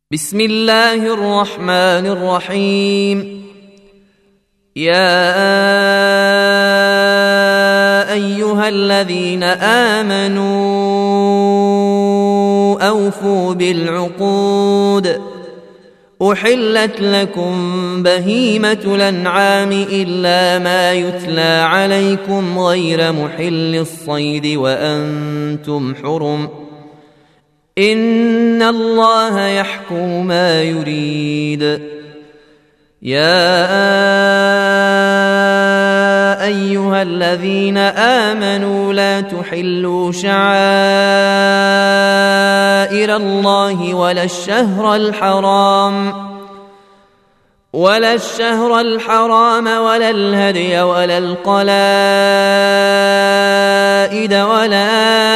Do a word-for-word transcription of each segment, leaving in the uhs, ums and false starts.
بسم الله الرحمن الرحيم. يا أيها الذين آمنوا أوفوا بالعقود، أحلت لكم بهيمة الأنعام إلا ما يتلى عليكم غير محل الصيد وأنتم حرم، إن الله يحكم ما يريد. يا أيها الذين آمنوا لا تحلوا شعائر الله ولا الشهر الحرام ولا الشهر الحرام ولا الهدي ولا القلائد ولا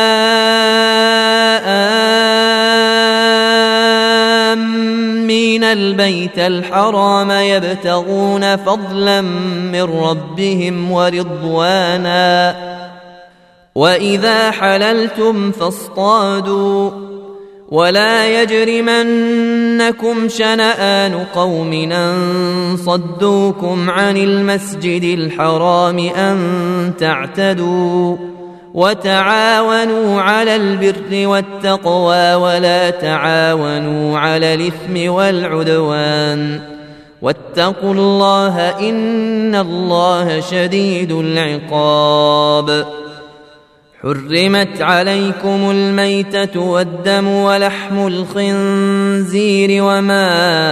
آمين البيت الحرام يبتغون فضلا من ربهم ورضوانا، وإذا حللتم فاصطادوا، ولا يجرمنكم شنآن قوم أن صدوكم عن المسجد الحرام أن تعتدوا، وتعاونوا على البر والتقوى ولا تعاونوا على الإثم والعدوان، واتقوا الله إن الله شديد العقاب. حرمت عليكم الميتة والدم ولحم الخنزير وما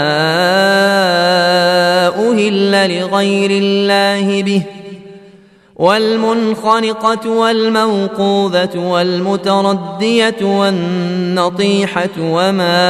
أهل لغير الله به، والمنخنقة والموقوذة والمتردية والنطيحة وما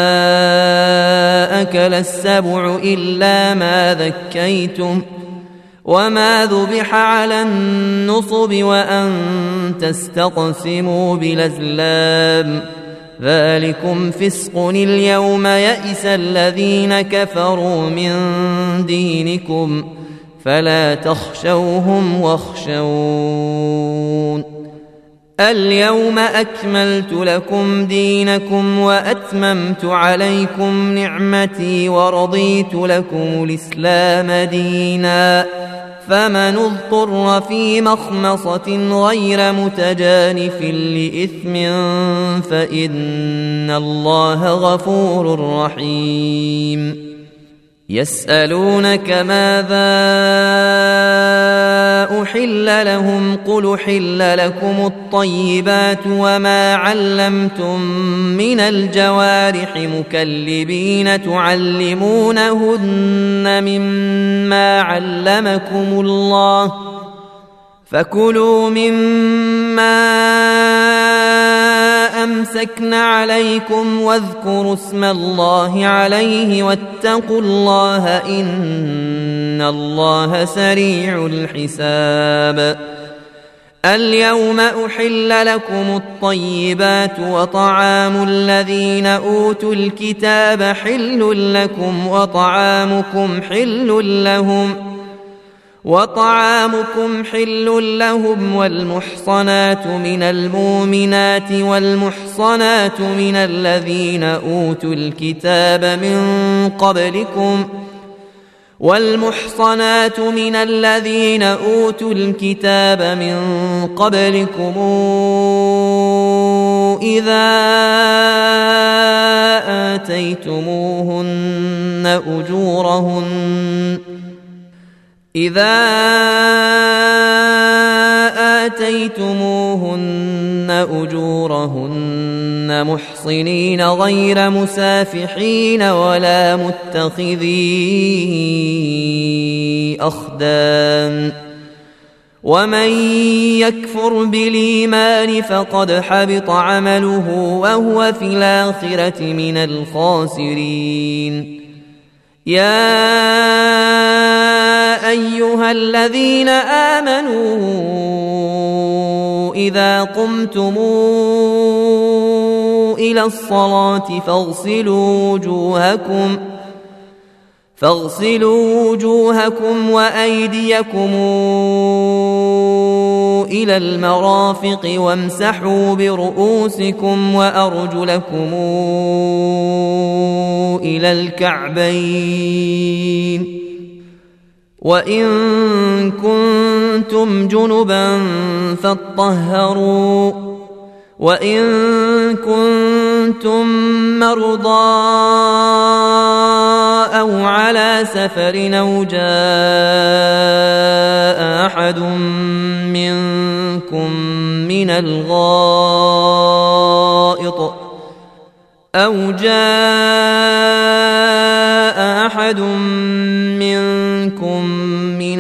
أكل السبع إلا ما ذكيتم، وما ذبح على النصب وأن تستقسموا بالأزلام، ذلكم فسق. اليوم يئس الذين كفروا من دينكم فلا تخشوهم واخشون. اليوم أكملت لكم دينكم وأتممت عليكم نعمتي ورضيت لكم الإسلام دينا، فمن اضطر في مخمصة غير متجانف لإثم فإن الله غفور رحيم. يسألونك ماذا أحل لهم، قل أحل لكم الطيبات وما علمتم من الجوارح مكلبين تعلمونهن مما علمكم الله، فكلوا مما أمسكن عليكم واذكروا اسم الله عليه واتقوا الله إن الله سريع الحساب. اليوم أحل لكم الطيبات وطعام الذين أوتوا الكتاب حل لكم وطعامكم حل لهم وطعامكم حل لهم والمحصنات من المؤمنات والمحصنات من الذين أوتوا الكتاب من قبلكم والمحصنات من الذين أوتوا الكتاب من قبلكم إذا آتيتموهن أجورهن إذا آتيتموهن أجورهن محصنين غير مسافحين ولا متخذي أخدان، ومن يكفر بالإيمان فقد حبط عمله وهو في الآخرة من الخاسرين. يا أيها الذين آمنوا إذا قمتم إلى الصلاة فاغسلوا وجوهكم فاغسلوا وجوهكم وأيديكم إلى المرافق وامسحوا برؤوسكم وأرجلكم إلى الكعبين وإن كنتم جنبا فاطهروا وإن كنتم مرضى أو على سفر أو جاء أحد منكم من الغائط أو جاء أحد منكم من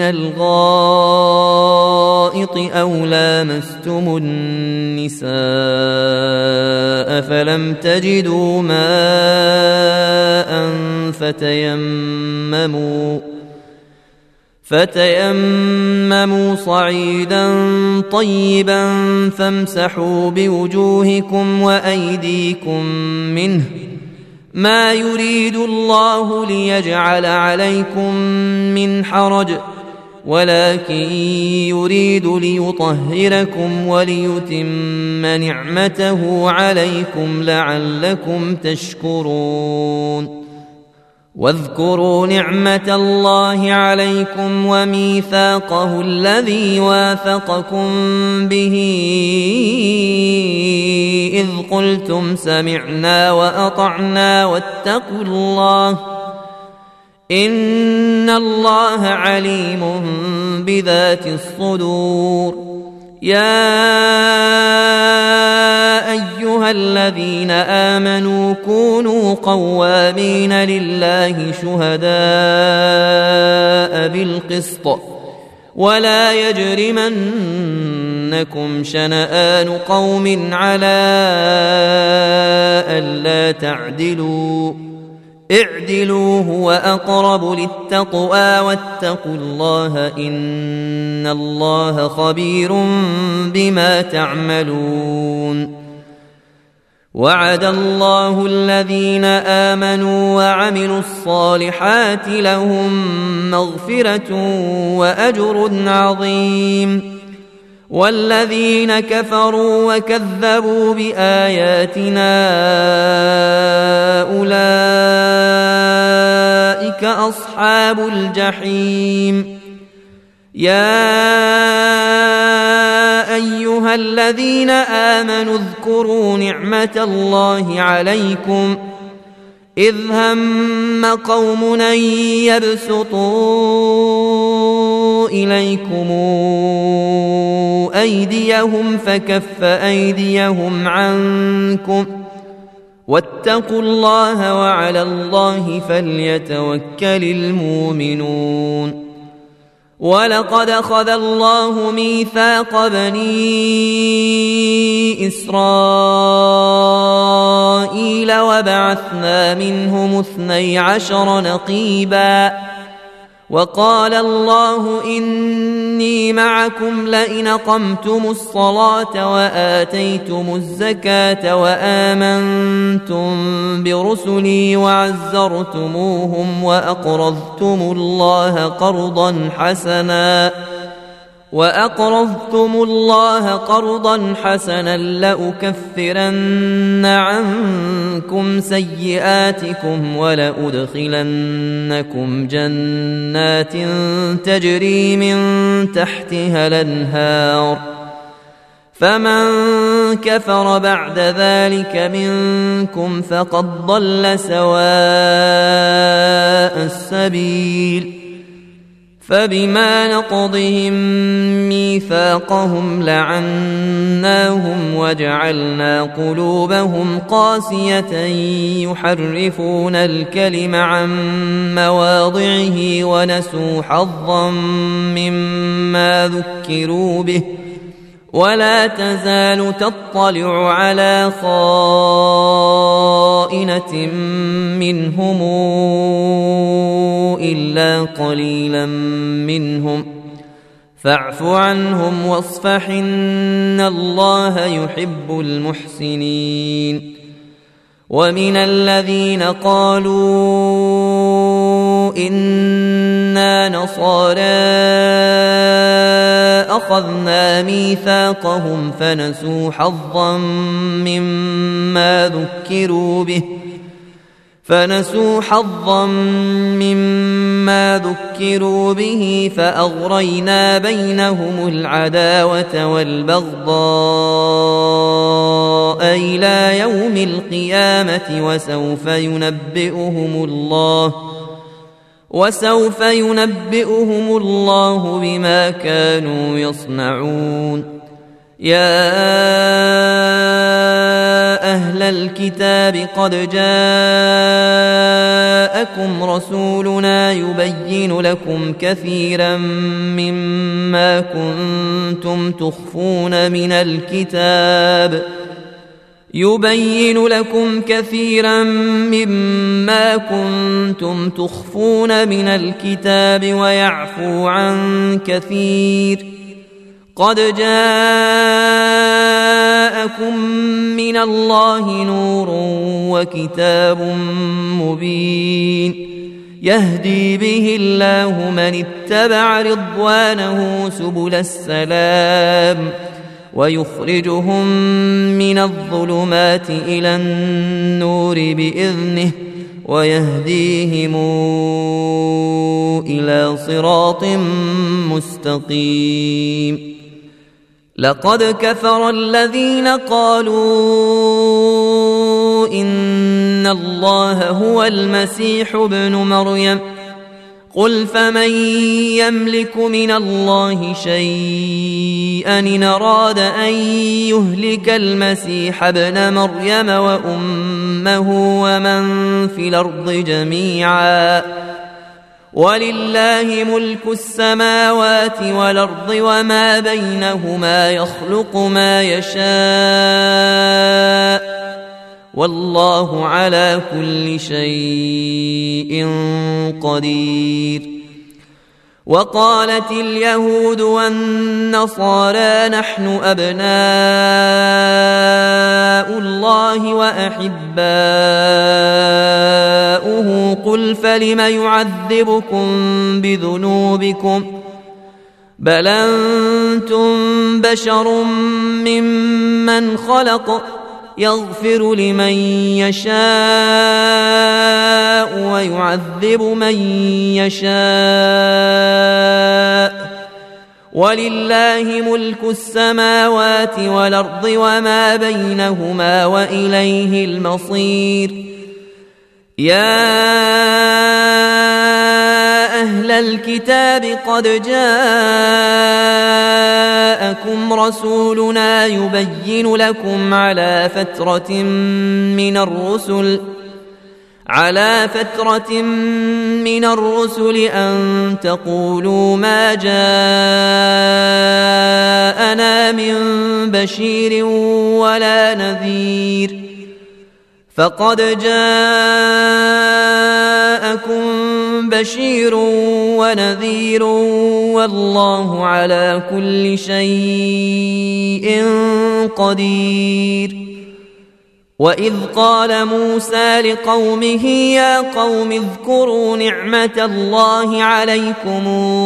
الغائط أو لامستم النساء فلم تجدوا ماء فتيمموا فتيمموا صعيدا طيبا فامسحوا بوجوهكم وأيديكم منه ما يريد الله ليجعل عليكم من حرج ولكن يريد ليطهركم وليتم نعمته عليكم لعلكم تشكرون واذكروا نعمة الله عليكم وميثاقه الذي واثقكم به إذ قلتم سمعنا وأطعنا واتقوا الله إن الله عليم بذات الصدور يا أيها الذين آمنوا كونوا قوامين لله شهداء بالقسط ولا يجرمنكم شنآن قوم على ألا تعدلوا اعدلوا هو أقرب للتقوى واتقوا الله إن الله خبير بما تعملون وعد الله الذين آمنوا وعملوا الصالحات لهم مغفرة وأجر عظيم والذين كفروا وكذبوا بآياتنا أولئك أصحاب الجحيم يا أيها الذين آمنوا اذكروا نعمة الله عليكم إذ هم قوم أن يبسطوا إليكم أيديهم فكف أيديهم عنكم واتقوا الله وعلى الله فليتوكل المؤمنون ولقد أخذ الله ميثاق بني إسرائيل وبعثنا منهم اثني عشر نقيبا وقال الله إني معكم لئن أقمتم الصلاة وآتيتم الزكاة وآمنتم برسلي وعزرتموهم وأقرضتم الله قرضا حسنا وأقرضتم الله قرضا حسنا لأكفرن عنكم سيئاتكم ولأدخلنكم جنات تجري من تحتها الأنهار فمن كفر بعد ذلك منكم فقد ضل سواء السبيل فبما نقضهم ميثاقهم لعناهم وجعلنا قلوبهم قاسية يحرفون الكلم عن مواضعه ونسوا حظا مما ذكروا به ولا تزال تطلع على خائنة منهم إلا قليلا منهم فاعف عنهم واصفح إن الله يحب المحسنين ومن الذين قالوا إنا نصارى أخذنا ميثاقهم فنسوا حظا مما ذكروا به فنسوا حظا مما ذكروا به فأغرينا بينهم العداوة والبغضاء إلى يوم القيامة وسوف ينبئهم الله وسوف ينبئهم الله بما كانوا يصنعون. يا أهل الكتاب قد جاءكم رسولنا يبين لكم كثيرا مما كنتم تخفون من الكتاب يبين لكم كثيرا مما كنتم تخفون من الكتاب ويعفو عن كثير. قد جاءكم من الله نور وكتاب مبين يهدي به الله من اتبع رضوانه سبل السلام ويخرجهم من الظلمات إلى النور بإذنه ويهديهم إلى صراط مستقيم. لقد كفر الذين قالوا إن الله هو المسيح ابن مريم قل فمن يملك من الله شيئا إن أراد أن يهلك المسيح ابن مريم وأمه ومن في الأرض جميعا ولله ملك السماوات والأرض وما بينهما يخلق ما يشاء والله على كل شيء قدير. وقالت اليهود والنصارى نحن أبناء الله وأحباؤه قل فلم يعذبكم بذنوبكم بل أنتم بشر ممن خلق يغفر لمن يشاء ويعذب من يشاء ولله ملك السماوات والأرض وما بينهما وإليه المصير. يا أهل الكتاب قد جاءكم رسولنا يبين لكم على فترة من الرسل على فترة من الرسل أن تقولوا ما جاءنا من بشير ولا نذير فقد جاءكم بشير ونذير والله على كل شيء قدير. وإذ قال موسى لقومه يا قوم اذكروا نعمة الله عليكم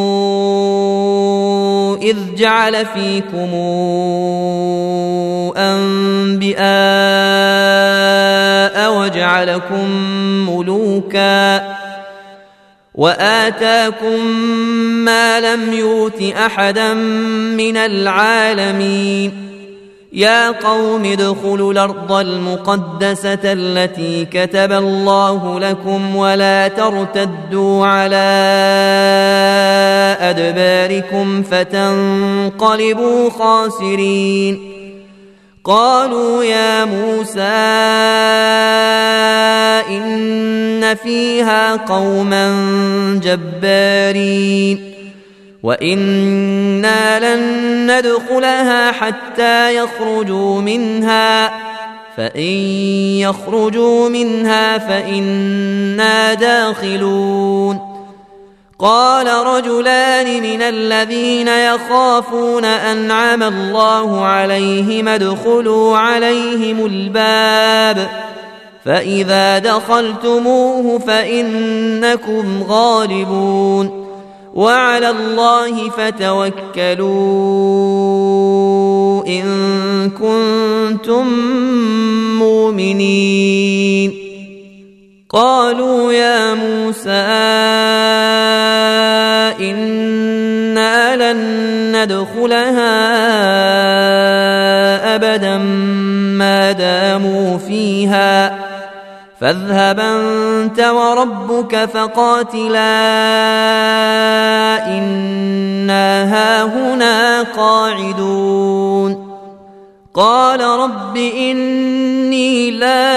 إذ جعل فيكم أنبياء وجعلكم ملوكا وآتاكم ما لم يؤت أحدا من العالمين. يا قوم ادخلوا الأرض المقدسة التي كتب الله لكم ولا ترتدوا على أدباركم فتنقلبوا خاسرين. قالوا يا موسى إن فيها قوما جبارين وإنا لن ندخلها حتى يخرجوا منها فإن يخرجوا منها فإنا داخلون. قال رجلان من الذين يخافون أنعم الله عليهم ادخلوا عليهم الباب فإذا دخلتموه فإنكم غالبون وعلى الله فتوكلوا إن كنتم مؤمنين. قالوا يا موسى إنا لن ندخلها أبدا ما داموا فيها فاذهب أنت وربك فقاتلا إنا هاهنا قاعدون قال رب إني لا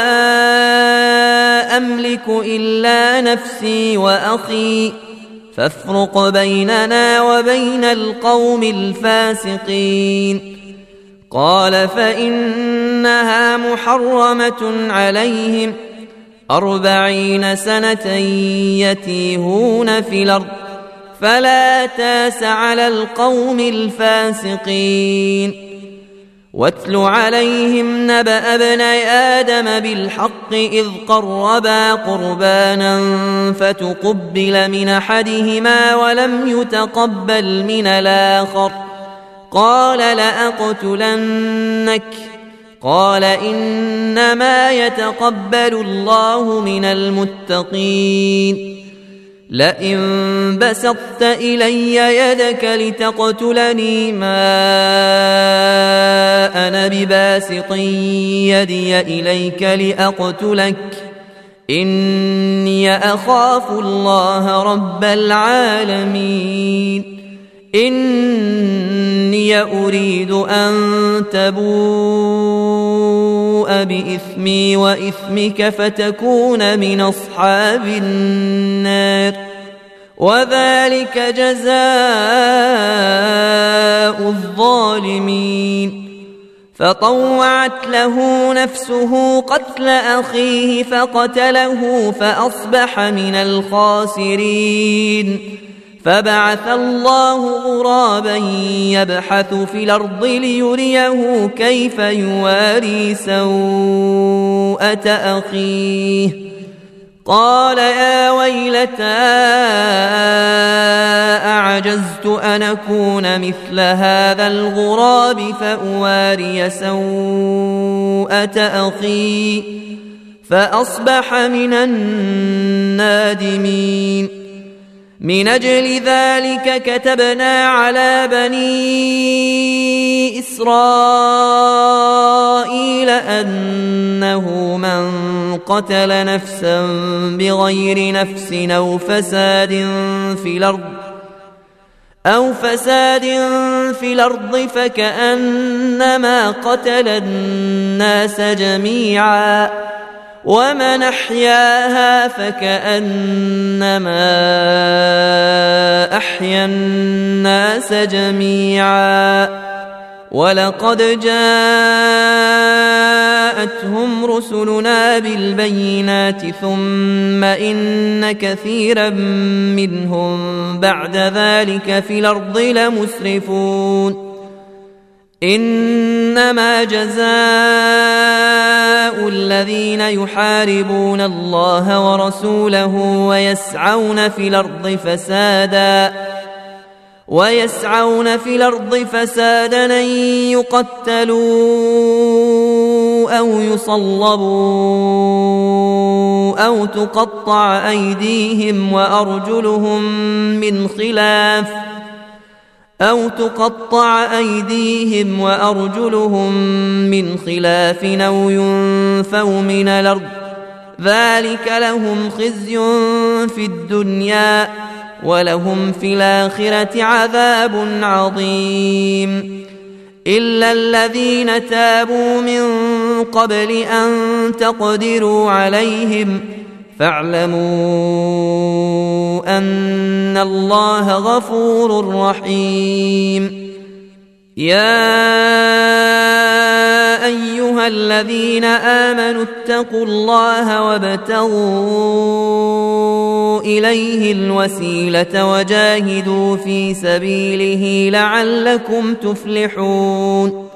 أملك إلا نفسي وأخي فافرق بيننا وبين القوم الفاسقين قال فإنها محرمة عليهم أربعين سنة يتيهون في الأرض فلا تاس على القوم الفاسقين واتل عليهم نبأ ابني آدم بالحق إذ قربا قربانا فتقبل من أحدهما ولم يتقبل من الآخر قال لأقتلنك قال إنما يتقبل الله من المتقين لئن بسطت إلي يدك لتقتلني ما أنا بباسط يدي إليك لأقتلك إني أخاف الله رب العالمين إني أريد أن تبوء بإثمي وإثمك فتكون من أصحاب النار وذلك جزاء الظالمين فطوعت له نفسه قتل أخيه فقتله فأصبح من الخاسرين فبعث الله غرابا يبحث في الأرض ليريه كيف يواري سوءة أخيه قال يا ويلتى أعجزت أن أكون مثل هذا الغراب فأواري سوءة أخي فأصبح من النادمين من أجل ذلك كتبنا على بني إسرائيل أنه من قتل نفسا بغير نفس أو فساد في الأرض أو فساد في الأرض فكأنما قتل الناس جميعا ومن أحياها فكأنما أحيا الناس جميعا ولقد جاءتهم رسلنا بالبينات ثم إن كثيرا منهم بعد ذلك في الأرض لمسرفون إنما جزاء الذين يحاربون الله ورسوله ويسعون في الأرض فسادا ويسعون في الأرض فسادا أن يقتلوا أو يصلبوا أو تقطع أيديهم وأرجلهم من خلاف أو تقطع أيديهم وأرجلهم من خلاف أو ينفوا من الأرض ذلك لهم خزي في الدنيا ولهم في الآخرة عذاب عظيم إلا الذين تابوا من قبل أن تقدروا عليهم فاعلموا أن الله غفور رحيم يا أيها الذين آمنوا اتقوا الله وابتغوا إليه الوسيلة وجاهدوا في سبيله لعلكم تفلحون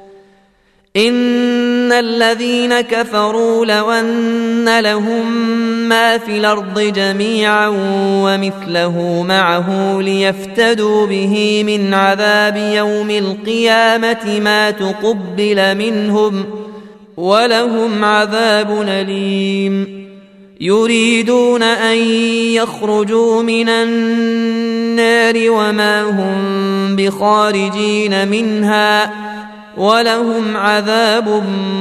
إن الذين كفروا لو أن لهم ما في الأرض جميعا ومثله معه ليفتدوا به من عذاب يوم القيامة ما تقبل منهم ولهم عذاب أليم يريدون أن يخرجوا من النار وما هم بخارجين منها ولهم عذاب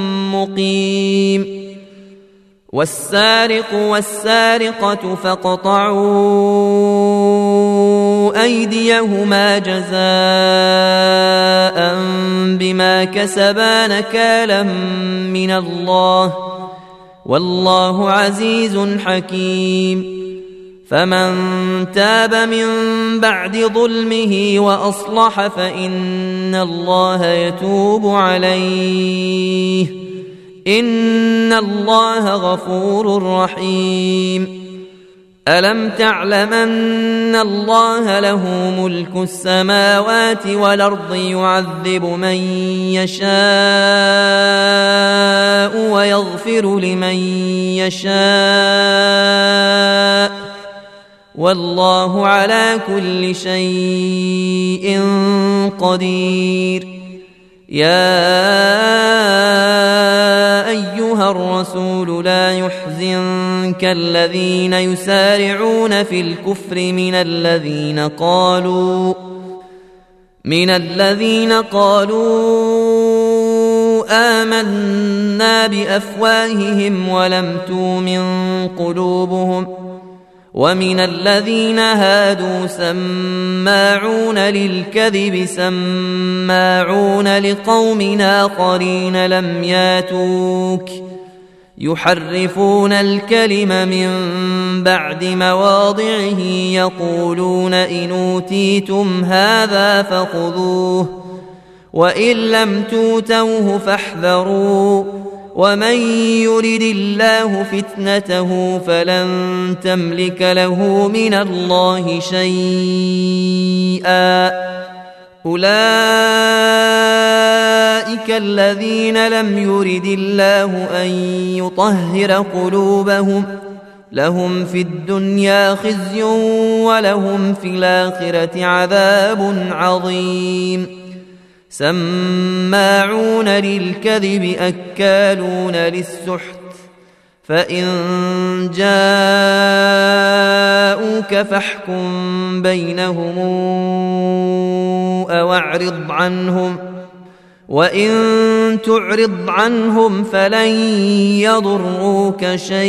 مقيم والسارق والسارقة فاقطعوا أيديهما جزاء بما كسبا نكالا من الله والله عزيز حكيم فمن تاب من بعد ظلمه وأصلح فإن الله يتوب عليه إن الله غفور رحيم ألم تعلم أن الله له ملك السماوات والأرض يعذب من يشاء ويغفر لمن يشاء والله على كل شيء قدير يا أيها الرسول لا يحزنك الذين يسارعون في الكفر من الذين قالوا من الذين قالوا آمنا بأفواههم ولم تؤمن قلوبهم ومن الذين هادوا سماعون للكذب سماعون لقوم آخرين لم ياتوك يحرفون الكلم من بعد مواضعه يقولون إن أوتيتم هذا فخذوه وإن لم توتوه فاحذروا ومن يرد الله فتنته فلن تملك له من الله شيئا أولئك الذين لم يرد الله أن يطهر قلوبهم لهم في الدنيا خزي ولهم في الآخرة عذاب عظيم سماعون للكذب أكالون للسحت فإن جاءوك فاحكم بينهم أو أعرض عنهم وإن تعرض عنهم فلن يضروك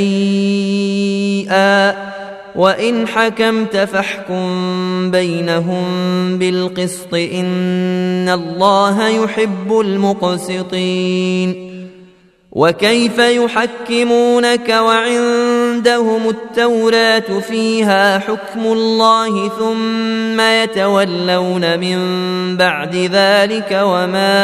شيئا وإن حكمت فاحكم بينهم بالقسط إن الله يحب المقسطين وكيف يحكمونك وعندهم التوراة فيها حكم الله ثم يتولون من بعد ذلك وما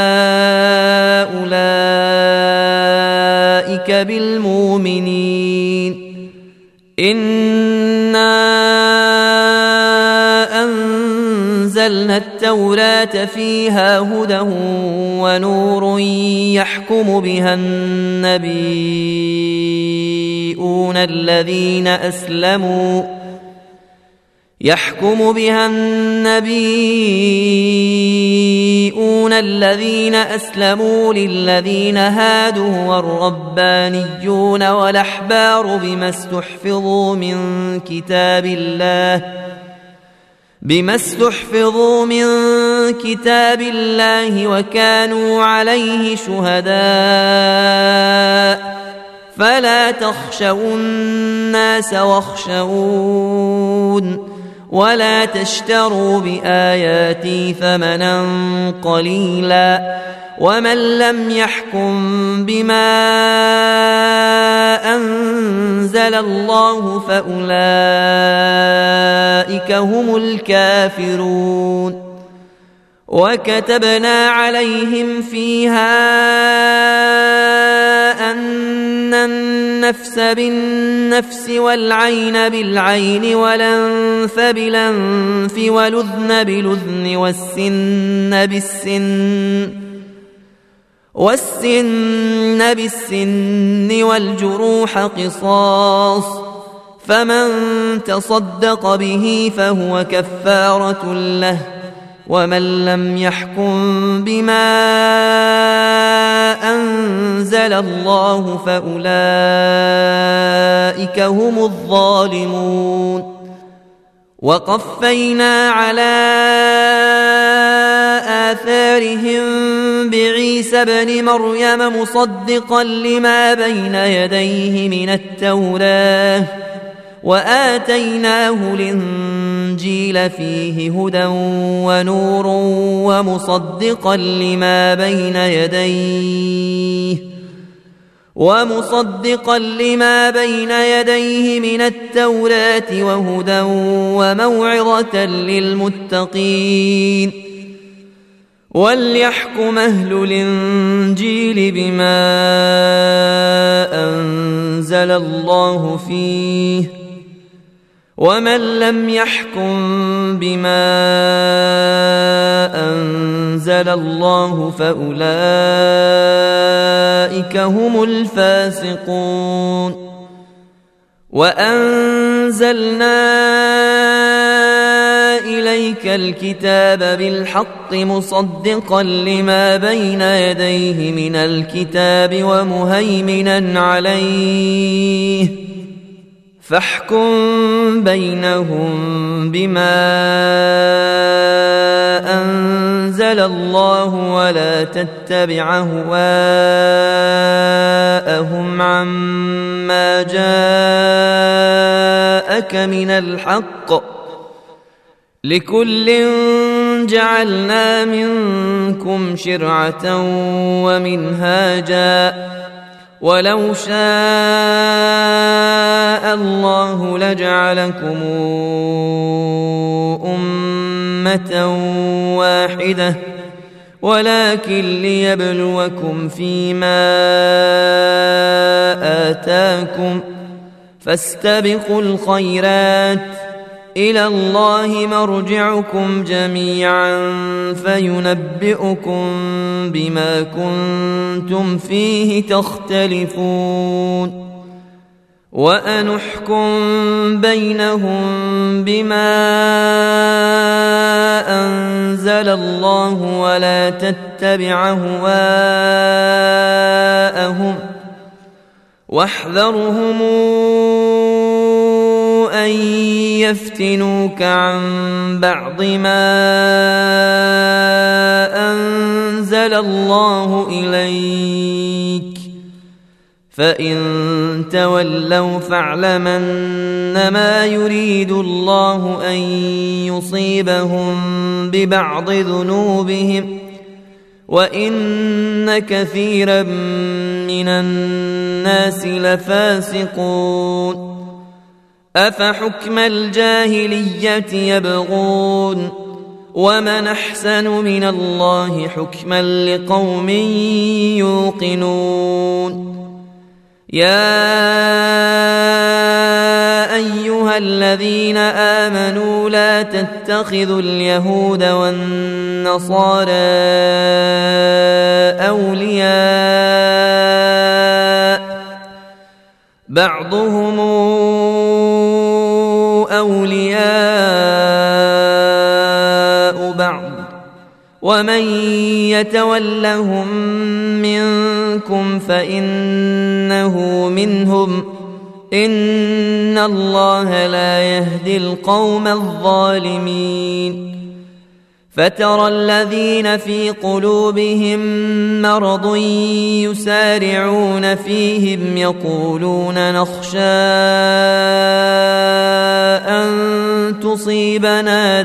أولئك بالمؤمنين إنا أنزلنا التوراة فيها هدى ونور يحكم بها النبيون الذين أسلموا يحكم بها النبيون الذين أسلموا للذين هادوا والربانيون والأحبار بما استحفظوا من كتاب الله بما استحفظوا من كتاب الله وكانوا عليه شهداء فلا تخشوا الناس واخشون ولا تشتروا بآياتي ثمنا قليلا ومن لم يحكم بما أنزل الله فأولئك هم الكافرون وكتبنا عليهم فيها أن النفس بالنفس والعين بالعين والأنف بالأنف والأذن بالأذن والسن بالسن والسن بالسن والجروح قصاص فمن تصدق به فهو كفارة له ومن لم يحكم بما أنزل أنزل الله فأولئك هم الظالمون. وقفينا على آثارهم بعيسى ابن مريم مصدقا لما بين يديه من التوراة وآتيناه الإنجيل فيه هدى ونور ومصدقا لما بين يديه ومصدقا لما بين يديه من التوراة وهدى وموعظة للمتقين. وليحكم أهل الإنجيل بما أنزل الله فيه ومن لم يحكم بما أنزل الله فأولئك هم الفاسقون. وأنزلنا إليك الكتاب بالحق مصدقا لما بين يديه من الكتاب ومهيمنا عليه فاحكم بينهم بما أنزل الله ولا تتبع أهواءهم عما جاءك من الحق لكل جعلنا منكم شرعة ومنهاجا ولو شاء الله لجعلكم أمة واحدة ولكن ليبلوكم فيما آتاكم فاستبقوا الخيرات إلى الله مرجعكم جميعا فينبئكم بما كنتم فيه تختلفون. وأنحكم بينهم بما أنزل الله ولا تتبع أهواءهم واحذرهم أن يفتنوك عن بعض ما أنزل الله إليك فإن تولوا فاعلمن ما يريد الله أن يصيبهم ببعض ذنوبهم وإن كثيرا من الناس لفاسقون. أفحكم الجاهلية يبغون ومن أحسن من الله حكما لقوم يوقنون. يا أيها الذين آمنوا لا تتخذوا اليهود والنصارى أولياء بعضهم أولياء بعض ومن يتولهم منكم فإنه منهم إن الله لا يهدي القوم الظالمين. فترى الذين في قلوبهم مرض يسارعون فيهم يقولون نخشى أن تصيبنا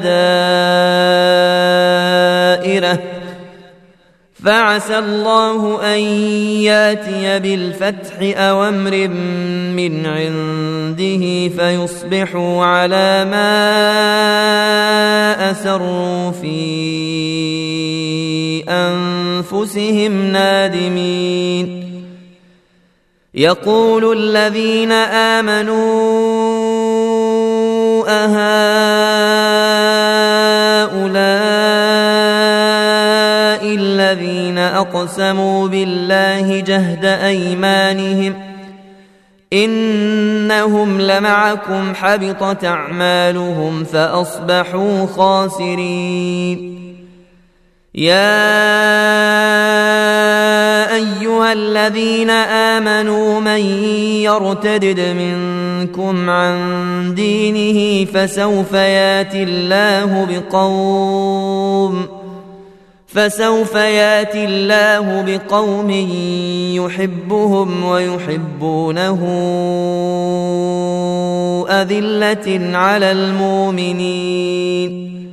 دائرة فعسى الله أن ياتي بالفتح أو أمر من عنده فيصبحوا على ما أسروا في أنفسهم نادمين. يقول الذين آمنوا أهؤلاء الذين أقسموا بالله جهد أيمانهم إنهم لمعكم حبطت أعمالهم فأصبحوا خاسرين. يا أيها الذين آمنوا من يرتدد منكم عن دينه فسوف يأتي الله بقوم فسوف يأتي الله بقوم يحبهم ويحبونه أذلة على المؤمنين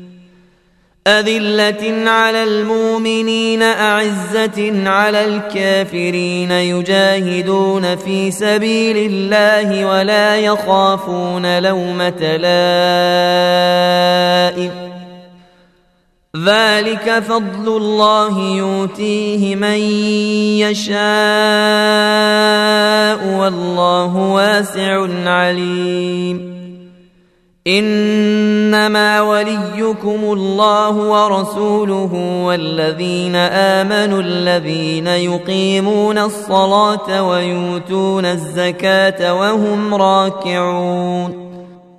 أذلة على المؤمنين أعزة على الكافرين يجاهدون في سبيل الله ولا يخافون لومة لائم ذلك فضل الله يؤتيه من يشاء والله واسع عليم إنما وليكم الله ورسوله والذين آمنوا الذين يقيمون الصلاة ويؤتون الزكاة وهم راكعون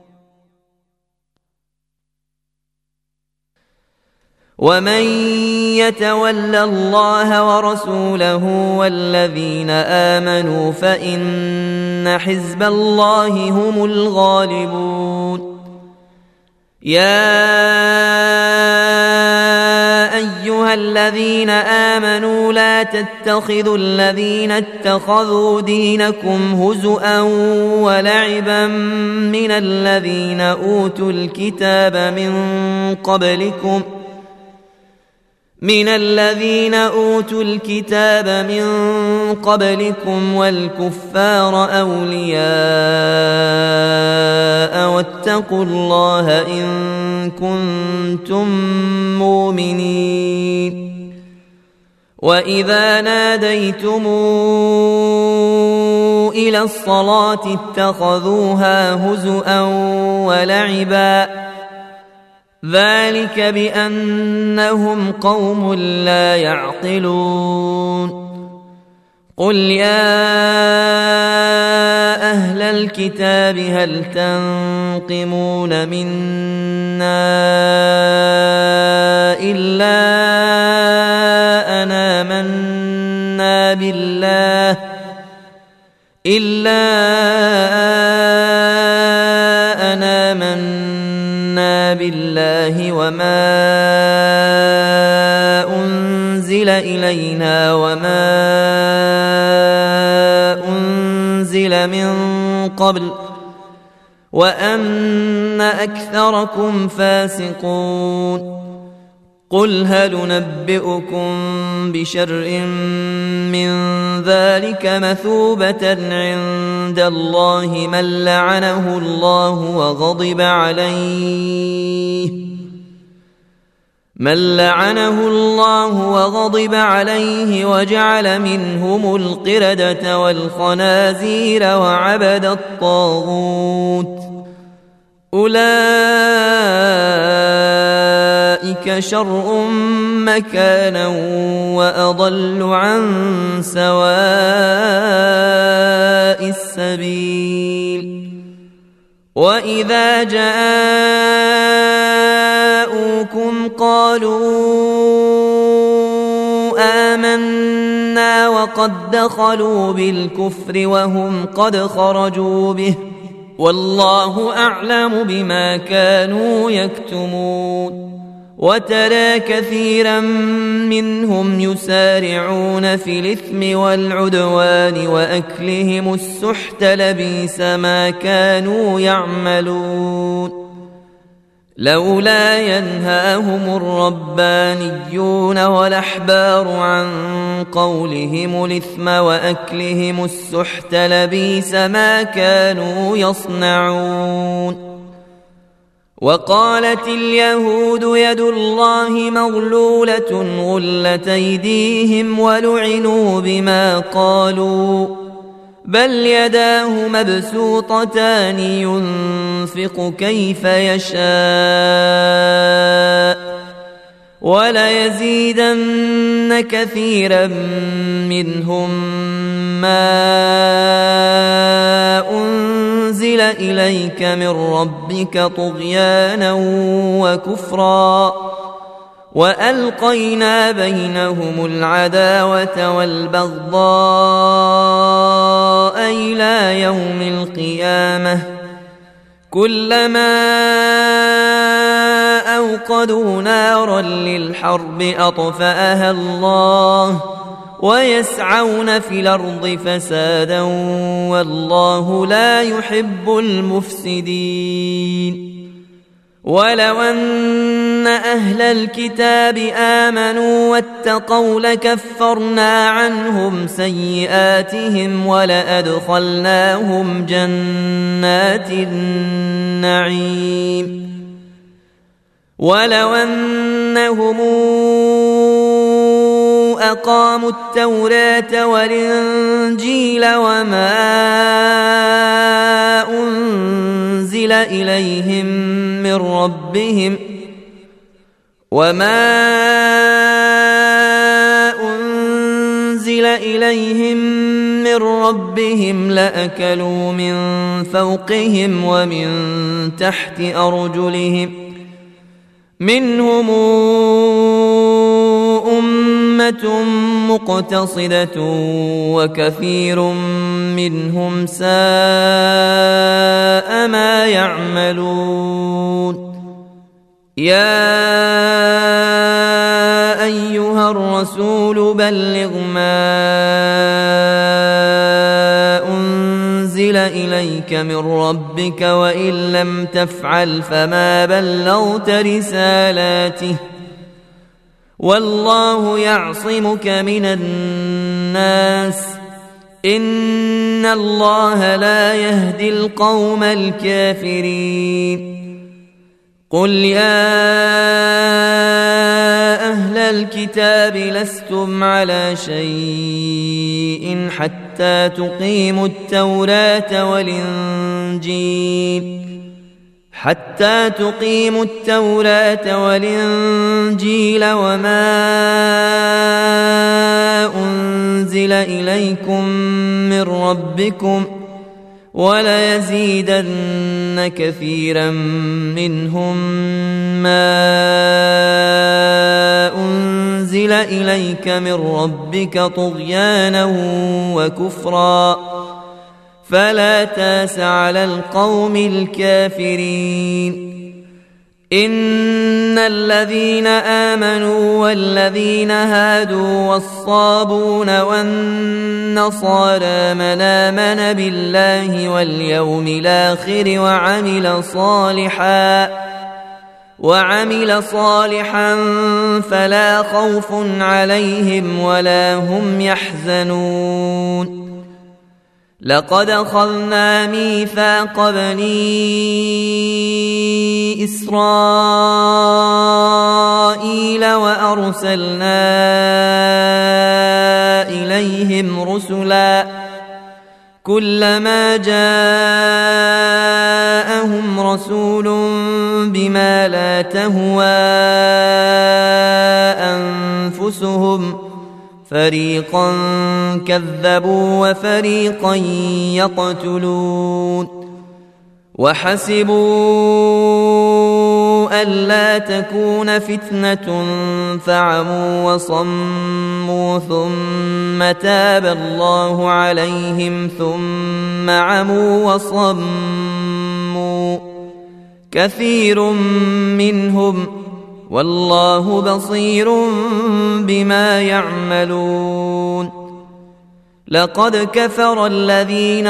ومن يتول الله ورسوله والذين آمنوا فإن حزب الله هم الغالبون يا أيها الذين آمنوا لا تتخذوا الذين اتخذوا دينكم هزؤا ولعبا من الذين أوتوا الكتاب من قبلكم من الذين أوتوا الكتاب من قبلكم والكفار أولياء واتقوا الله إن كنتم مؤمنين وإذا ناديتم إلى الصلاة اتخذوها هزؤا ولعبا ذلك بأنهم قوم لا يعقلون قل يا أهل الكتاب هل تنقمون منا إلا أن آمنا بالله إلا أن آمنا بالله وما أنزل إلينا وما أنزل من قبل وأن أكثركم فاسقون قل هل ننبئكم بشر من ذلك مثوبة عند الله من لعنه الله وغضب عليه من لعنه الله وغضب عليه وجعل منهم القردة والخنازير وعبد الطاغوت أولئك شر مكانا وأضل عن سواء السبيل وإذا جاءوكم قالوا آمنا وقد دخلوا بالكفر وهم قد خرجوا به والله أعلم بما كانوا يكتمون وترى كثيرا منهم يسارعون في الإثم والعدوان وأكلهم السحت لبئس ما كانوا يعملون لولا ينهاهم الربانيون والأحبار عن قولهم الإثم وأكلهم السحت لبئس ما كانوا يصنعون وقالت اليهود يد الله مغلولة غلت أيديهم ولعنوا بما قالوا بل يداه مبسوطتان ينفق كيف يشاء وليزيدن كثيرا منهم ما أنزل إليك من ربك طغيانا وكفرا وألقينا بينهم العداوة والبغضاء إلى يوم القيامة كلما أوقدوا نارا للحرب أطفأها الله ويسعون في الأرض فسادا والله لا يحب المفسدين. ولو أن أهل الكتاب آمنوا واتقوا لكفرنا عنهم سيئاتهم ولأدخلناهم جنات النعيم. ولو أنهم أقاموا التوراة والإنجيل وما أنزل إليهم من ربهم وما أنزل إليهم من ربهم لأكلوا من فوقهم ومن تحت أرجلهم منهم أمة مقتصدة وكثير منهم ساء ما يعملون. يا أيها الرسول بلغ ما أنزل إليك من ربك وإن لم تفعل فما بلغت رسالاته والله يعصمك من الناس إن الله لا يهدي القوم الكافرين. قل يا أهل الكتاب لستم على شيء حتى تقيموا التوراة والإنجيل حتى تقيموا التوراة والإنجيل وما أنزل إليكم من ربكم وليزيدن كثيرا منهم ما أنزل إليك من ربك طغيانا وكفرا فلا تاس على القوم الكافرين. إن الذين آمنوا والذين هادوا والصابون والنصارى من آمن بالله واليوم الآخر وعمل صالحا وعمل صالحا فلا خوف عليهم ولا هم يحزنون. لقد أخذنا ميثاق بني إسرائيل وأرسلنا إليهم رسلا كلما جاءهم رسول بما لا تهوى أنفسهم فريقا كذبوا وفريقا يقتلون. وحسبوا ألا تكون فتنة فعموا وصموا ثم تاب الله عليهم ثم عموا وصموا كثير منهم والله بصير بما يعملون. لقد كفر الذين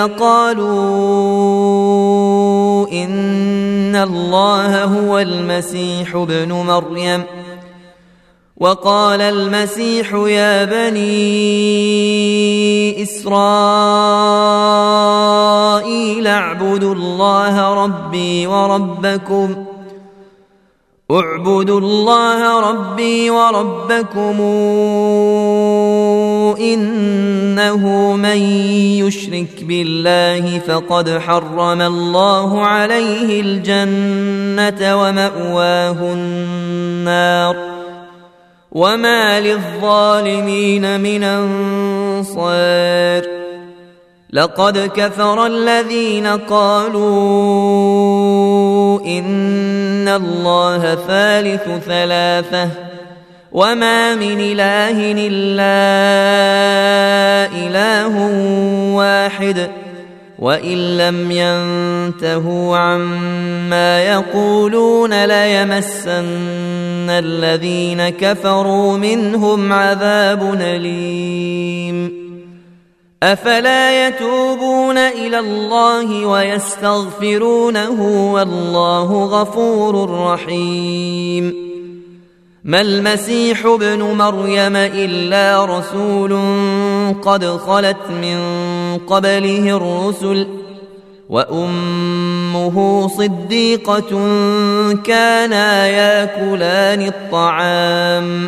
قالوا إن الله هو المسيح ابن مريم وقال المسيح يا بني إسرائيل اعبدوا الله ربي وربكم اعبدوا الله ربي وربكم إنه من يشرك بالله فقد حرم الله عليه الجنة ومأواه النار وما للظالمين من أنصار. لقد كفر الذين قالوا إن الله ثالث ثلاثة وما من إله إلا إله واحد وإن لم ينتهوا عما يقولون ليمسن الذين كفروا منهم عذاب أليم أفلا يتوبون إلى الله ويستغفرونه والله غفور رحيم ما المسيح ابن مريم إلا رسول قد خلت من قبله الرسل وأمه صديقة كانا يأكلان الطعام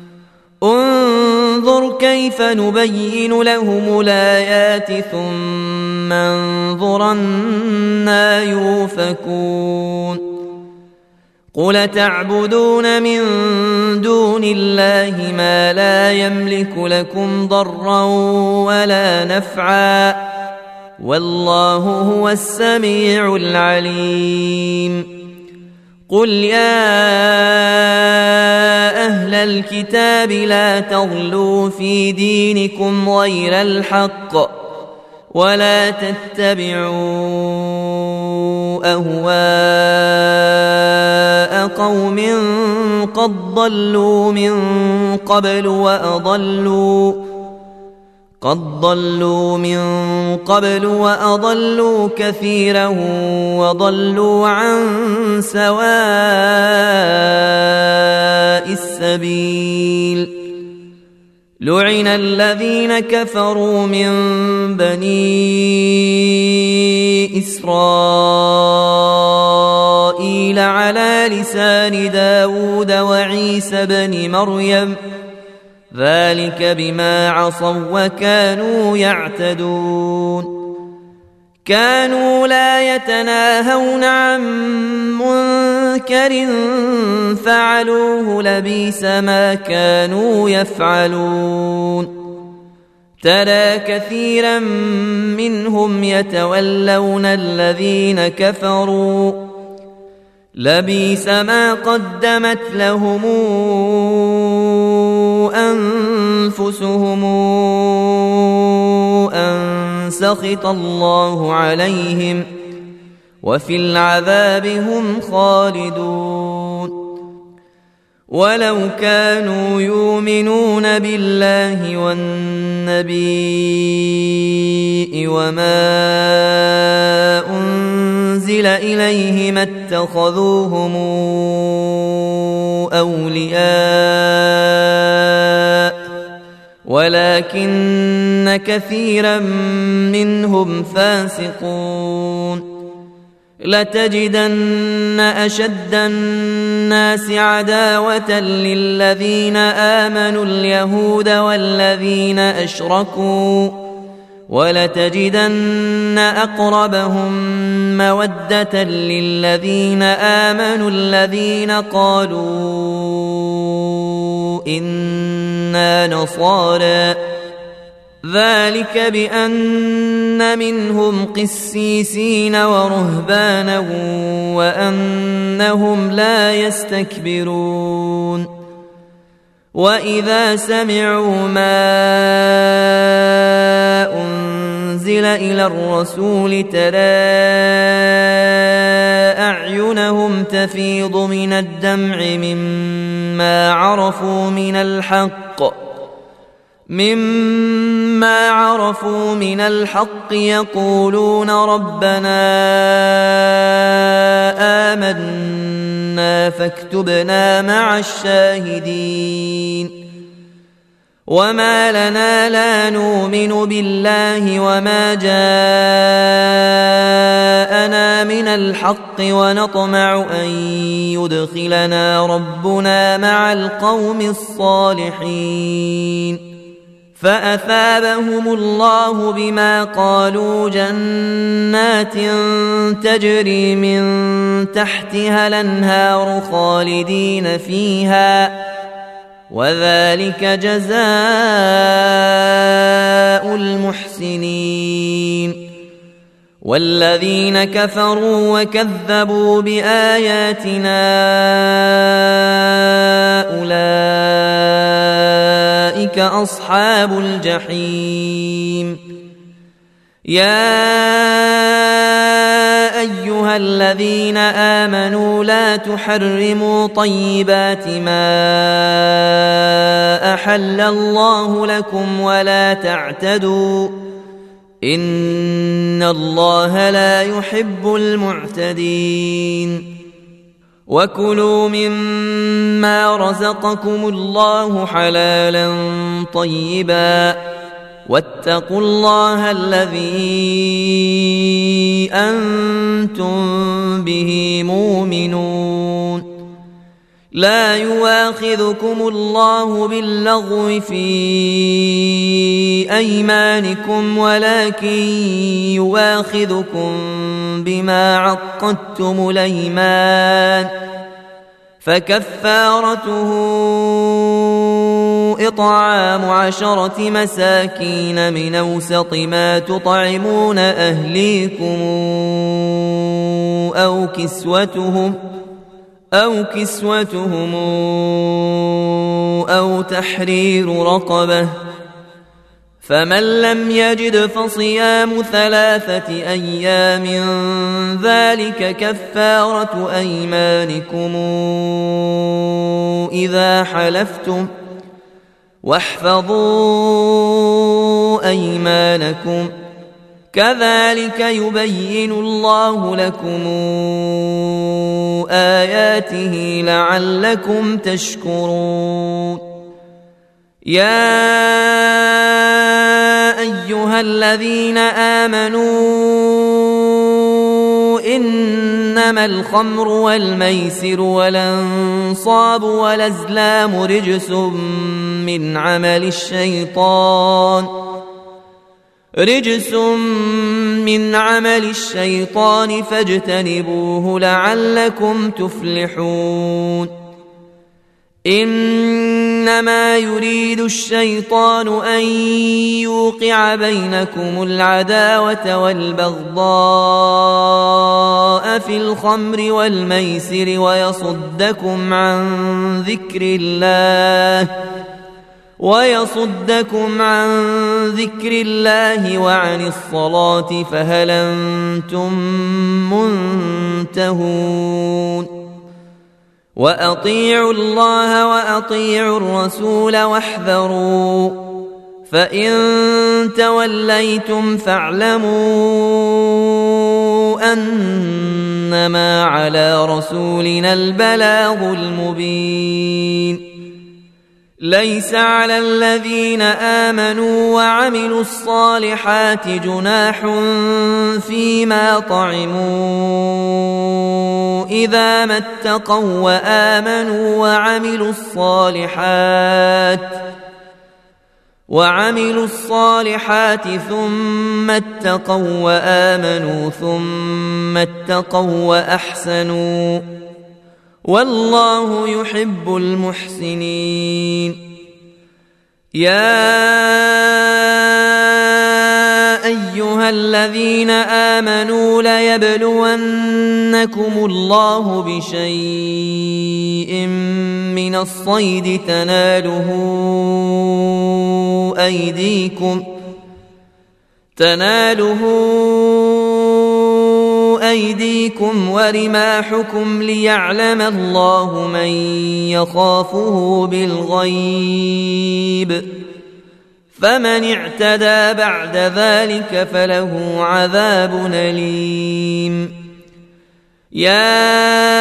انظر كيف نبين لهم الآيات ثم انظر أنى يؤفكون قل تعبدون من دون الله ما لا يملك لكم ضرا ولا نفعا والله هو السميع العليم قل يا أهل الكتاب لا تغلوا في دينكم غير الحق ولا تتبعوا أهواء قوم قد ضلوا من قبل وأضلوا قد ضلوا من قبل وأضلوا كثيرا وضلوا عن سواء السبيل لعن الذين كفروا من بني إسرائيل على لسان داود وعيسى بن مريم ذلك بما عصوا وكانوا يعتدون كانوا لا يتناهون عن منكر فعلوه لبئس ما كانوا يفعلون ترى كثيرا منهم يتولون الذين كفروا لبئس ما قدمت لهم أنفسهم أن سخط الله عليهم وفي العذاب هم خالدون ولو كانوا يؤمنون بالله والنبي وما أنزل إليه ما اتخذوهم أولياء ولكن كثيرا منهم فاسقون لتجدن أشد الناس عداوة للذين آمنوا اليهود والذين أشركوا ولتجدن أقربهم مودة للذين آمنوا الذين قالوا إنا نصارى ذلك بأن منهم قسيسين ورهبانا وأنهم لا يستكبرون وإذا سمعوا ما أنزل إلى الرسول ترى أعينهم تفيض من الدمع مما عرفوا من الحق مما عرفوا من الحق يقولون ربنا آمنا فاكتبنا مع الشاهدين وما لنا لا نؤمن بالله وما جاءنا من الحق ونطمع أن يدخلنا ربنا مع القوم الصالحين فأثابهم الله بما قالوا جنات تجري من تحتها الأنهار خالدين فيها وذلك جزاء المحسنين والذين كفروا وكذبوا بآياتنا أولئك أصحاب الجحيم. يا أيها الذين آمنوا لا تحرموا طيبات ما أحل الله لكم ولا تعتدوا إن الله لا يحب المعتدين. وكلوا مما رزقكم الله حلالا طيبا واتقوا الله الذي أنتم به مؤمنون. لا يواخذكم الله باللغو في أيمانكم ولكن يواخذكم بما عقدتم الأيمان فكفارته إطعام عشرة مساكين من أوسط ما تطعمون أهليكم أو كسوتهم أو كسوتهم أو تحرير رقبة فمن لم يجد فصيام ثلاثة أيام ذلك كفارة أيمانكم إذا حلفتم واحفظوا أيمانكم كذلك يبين الله لكم آياته لعلكم تشكرون. يا أيها الذين آمنوا إنما الخمر والميسر والأنصاب والأزلام رجس من عمل الشيطان رجس من عمل الشيطان فاجتنبوه لعلكم تفلحون. إنما يريد الشيطان أن يوقع بينكم العداوة والبغضاء في الخمر والميسر ويصدكم عن ذكر الله ويصدكم عن ذكر الله وعن الصلاة فهل أنتم منتهون. وأطيعوا الله وأطيعوا الرسول واحذروا فإن توليتم فاعلموا أنما على رسولنا البلاغ المبين. ليس على الذين آمنوا وعملوا الصالحات جناح فيما طعموا إذا ما اتقوا وآمنوا وعملوا الصالحات وعملوا الصالحات ثم اتقوا وآمنوا ثم اتقوا وأحسنوا والله يحب المحسنين. يا أيها الذين آمنوا ليبلونكم الله بشيء من الصيد تناله أيديكم تناله أيديكم ورماحكم ليعلم الله من يخافه بالغيب فمن اعتدى بعد ذلك فله عذاب أليم. يا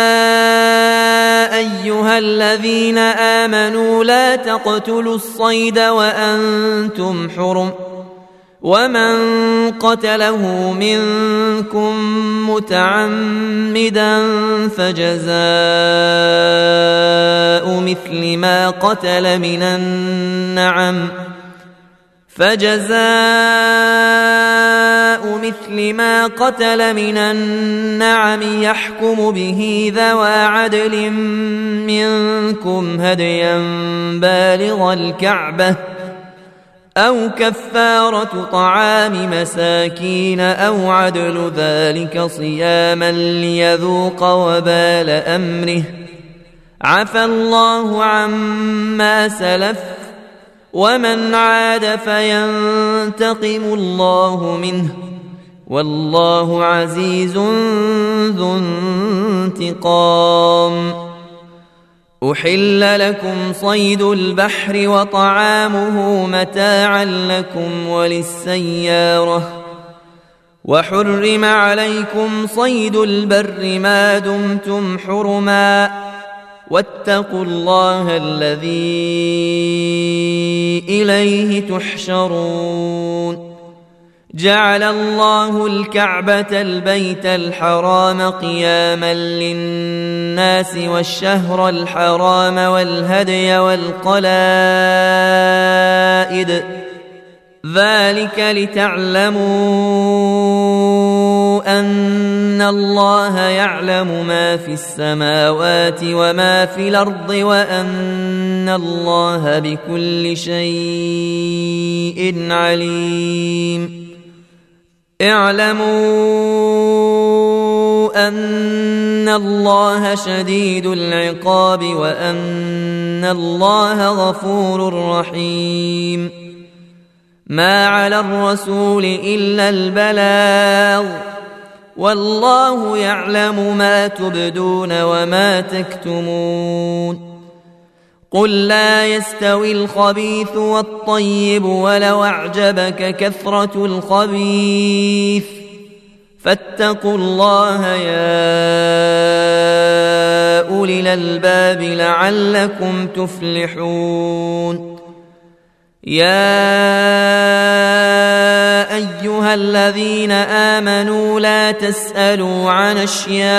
أيها الذين آمنوا لا تقتلوا الصيد وأنتم حرم ومن قتله منكم متعمدا فجزاء مثل ما قتل من النعم فجزاء مثل ما قتل من النعم يحكم به ذوى عدل منكم هديا بالغ الكعبة أو كفارة طعام مساكين أو عدل ذلك صياما ليذوق وبال أمره عفى الله عما سلف ومن عاد فينتقم الله منه والله عزيز ذو انتقام. أحل لكم صيد البحر وطعامه متاعا لكم وللسيارة وحرم عليكم صيد البر ما دمتم حرما واتقوا الله الذي إليه تحشرون. جعل الله الكعبة البيت الحرام قياما للناس والشهر الحرام والهدي والقلائد ذلك لتعلموا أن الله يعلم ما في السماوات وما في الأرض وأن الله بكل شيء عليم. اعلموا أن الله شديد العقاب وأن الله غفور رحيم. ما على الرسول إلا البلاغ والله يعلم ما تبدون وما تكتمون. قل لا يستوي الخبيث والطيب ولو أعجبك كثرة الخبيث فاتقوا الله يا أولي الألباب لعلكم تفلحون. يا أيها الذين آمنوا لا تسألوا عن أشياء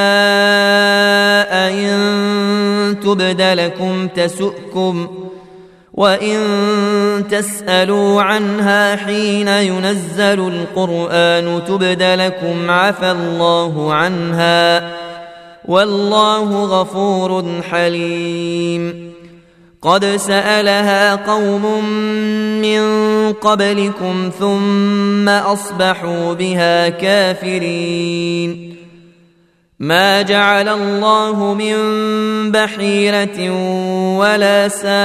إن تبد لكم تسؤكم وإن تسألوا عنها حين ينزل القرآن تبد لكم عفى الله عنها والله غفور حليم. قد سألها قوم من قبلكم ثم أصبحوا بها كافرين. ما جعل الله من بحيرة ولا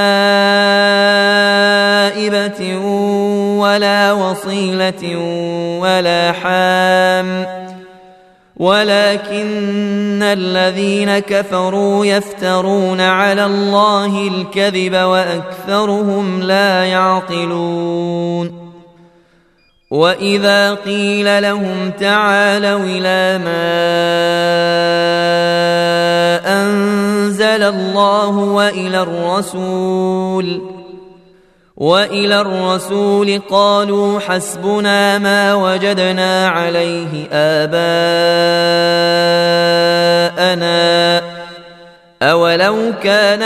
سائبة ولا وصيلة ولا حام ولكن الذين كفروا يفترون على الله الكذب وأكثرهم لا يعقلون. وإذا قيل لهم تعالوا إلى ما أنزل الله وإلى الرسول وإلى الرسول قالوا حسبنا ما وجدنا عليه آباءنا أولو كان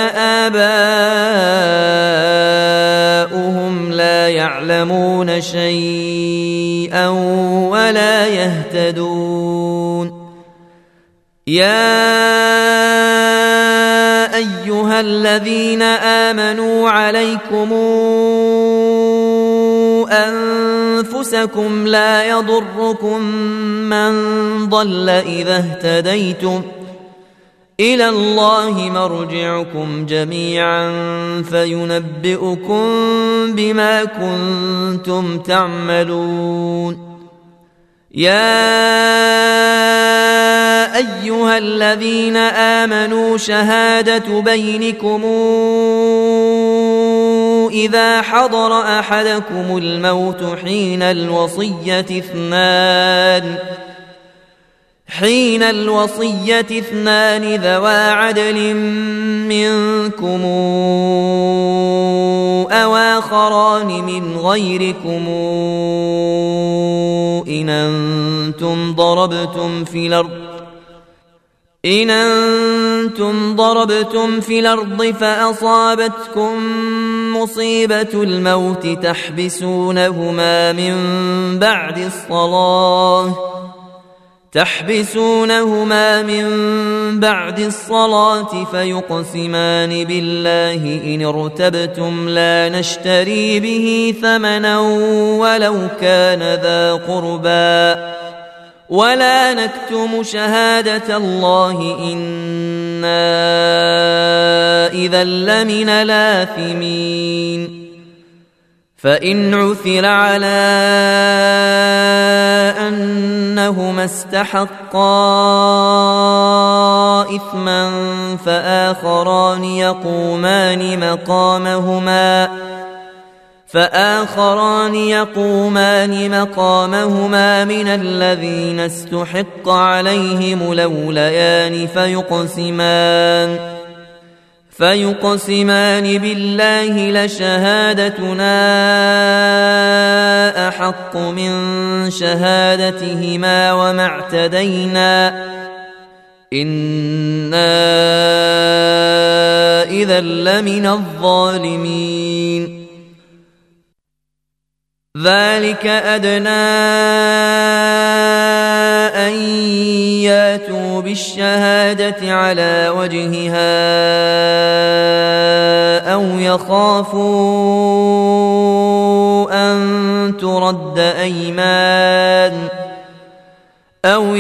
آباؤهم لا يعلمون شيئا ولا يهتدون. يا أيها الذين آمنوا عليكم أنفسكم لا يضركم من ضل إذا اهتديتم إلى الله مرجعكم جميعا فينبئكم بما كنتم تعملون. يا أيها الذين آمنوا شهادة بينكم إذا حضر أحدكم الموت حين الوصية اثنان حين الوصية اثنان ذوى عدل منكم أو آخران من غيركم إن أنتم ضربتم في الأرض إن أنتم ضربتم في الأرض فأصابتكم مصيبة الموت تحبسونهما من بعد الصلاة تحبسونهما من بعد الصلاة فيقسمان بالله إن ارتبتم لا نشتري به ثمنا ولو كان ذا قربى ولا نكتم شهادة الله إنا إذا لمن الآثمين فإن عثر على أنهما استحقا إثما فآخران يقومان مقامهما فآخران يقومان مقامهما من الذين استحق عليهم الأوليان فيقسمان فيقسمان بالله لشهادتنا أحق من شهادتهما وما اعتدينا إنا إذا لمن الظالمين ذلك أدنى أن ياتوا بالشهادة على وجهها أو يخافوا أن ترد أيمان أو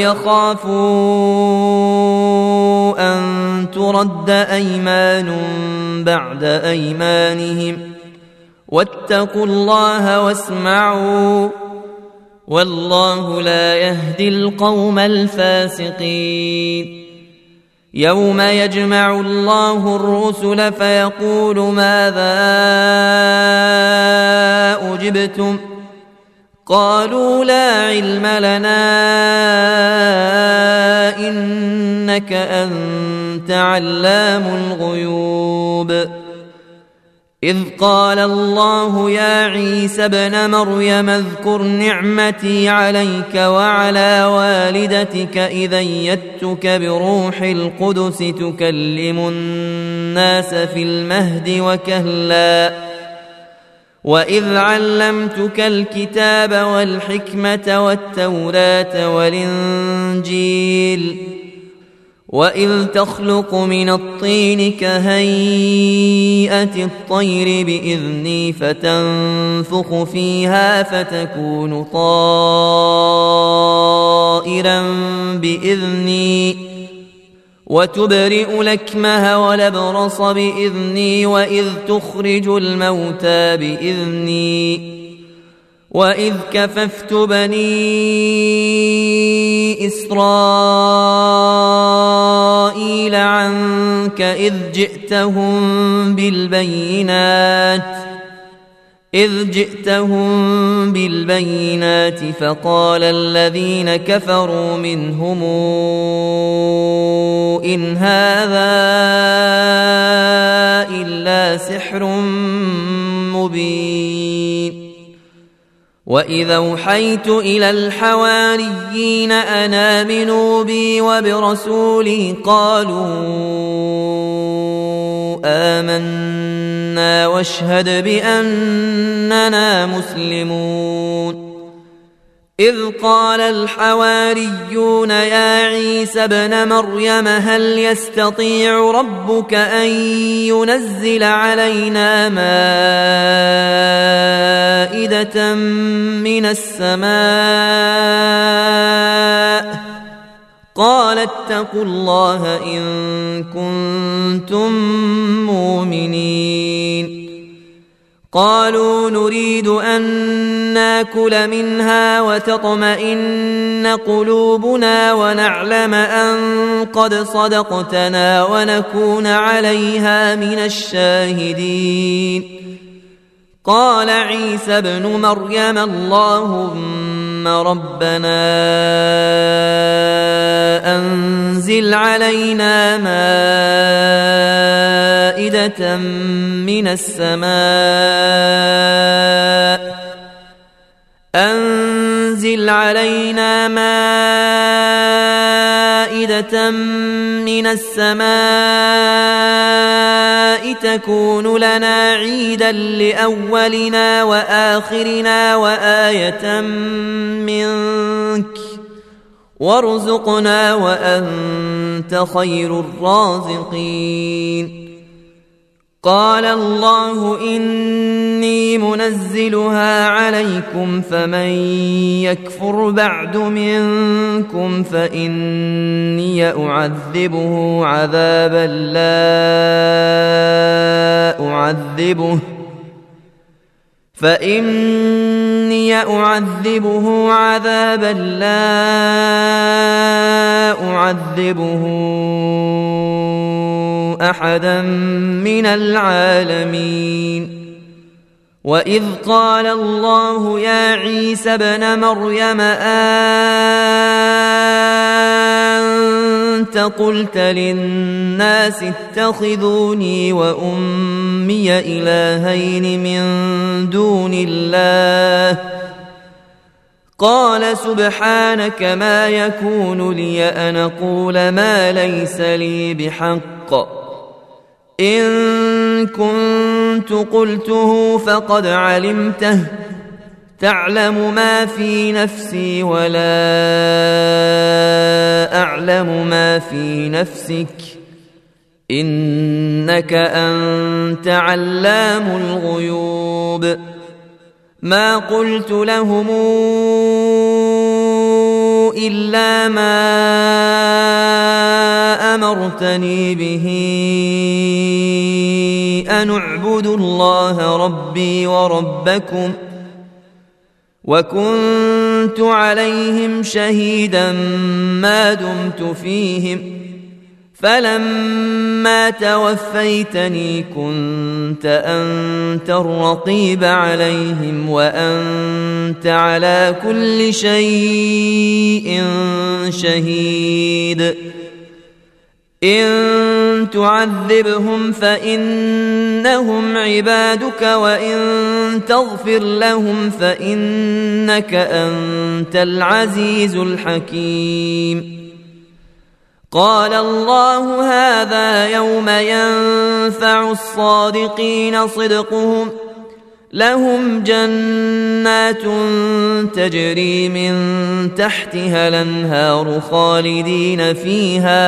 يخافوا أن ترد أيمان بعد أيمانهم واتقوا الله واسمعوا والله لا يهدي القوم الفاسقين يوم يجمع الله الرسل فيقول ماذا أجبتم قالوا لا علم لنا إنك أنت علام الغيوب إذ قال الله يا عيسى ابن مريم اذكر نعمتي عليك وعلى والدتك إذ أيدتك بروح القدس تكلم الناس في المهد وكهلا وإذ علمتك الكتاب والحكمة والتوراة والإنجيل وإذ تخلق من الطين كهيئة الطير بإذني فتنفخ فيها فتكون طائرا بإذني وتبرئ الأكمه والأبرص بإذني وإذ تخرج الموتى بإذني وإذ كففت بني إسرائيل عنك إذ جئتهم بالبينات إذ جئتهم بالبينات فقال الذين كفروا منهم إن هذا إلا سحر مبين وإذا أوحيت إلى الحواريين أن آمنوا بي وبرسولي قالوا آمنا واشهد بأننا مسلمون إذ قال الحواريون يا عيسى ابن مريم هل يستطيع ربك أن ينزل علينا مائدة من السماء قال اتقوا الله إن كنتم مؤمنين قالوا نريد أن ناكل منها وتطمئن قلوبنا ونعلم أن قد صدقتنا ونكون عليها من الشاهدين قال عيسى ابن مريم اللهم ربنا أنزل علينا مائدة من السماء أنزل علينا مائدة من السماء تكون لنا عيدا لأولنا وآخرنا وآية منك وارزقنا وأنت خير الرازقين. قال الله إني منزلها عليكم فمن يكفر بعد منكم فإني أعذبه عذابا لا أعذبه فإني أعذبه عذابا لا أعذبه أحدا من العالمين. وإذ قال الله يا عيسى ابن مريم أنت قلت للناس اتخذوني وأمي إلهين من دون الله قال سبحانك ما يكون لي أن أقول ما ليس لي بحق إن كنت قلته فقد علمته تعلم ما في نفسي ولا أعلم ما في نفسك إنك أنت علام الغيوب. ما قلت لهم إلا ما أمرتني به أن اعبدوا الله ربي وربكم وكنت عليهم شهيدا ما دمت فيهم فلما توفيتني كنت أنت الرقيب عليهم وأنت على كل شيء شهيد. إن تعذبهم فإنهم عبادك وإن تغفر لهم فإنك أنت العزيز الحكيم. قال الله هذا يوم ينفع الصادقين صدقهم لهم جنات تجري من تحتها الأنهار خالدين فيها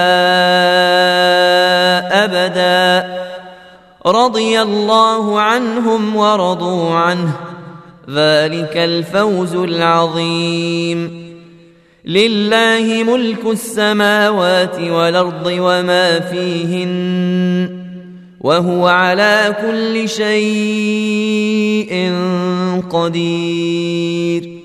أبدا رضي الله عنهم ورضوا عنه ذلك الفوز العظيم. لله ملك السماوات والأرض وما فيهن وهو على كل شيء قدير.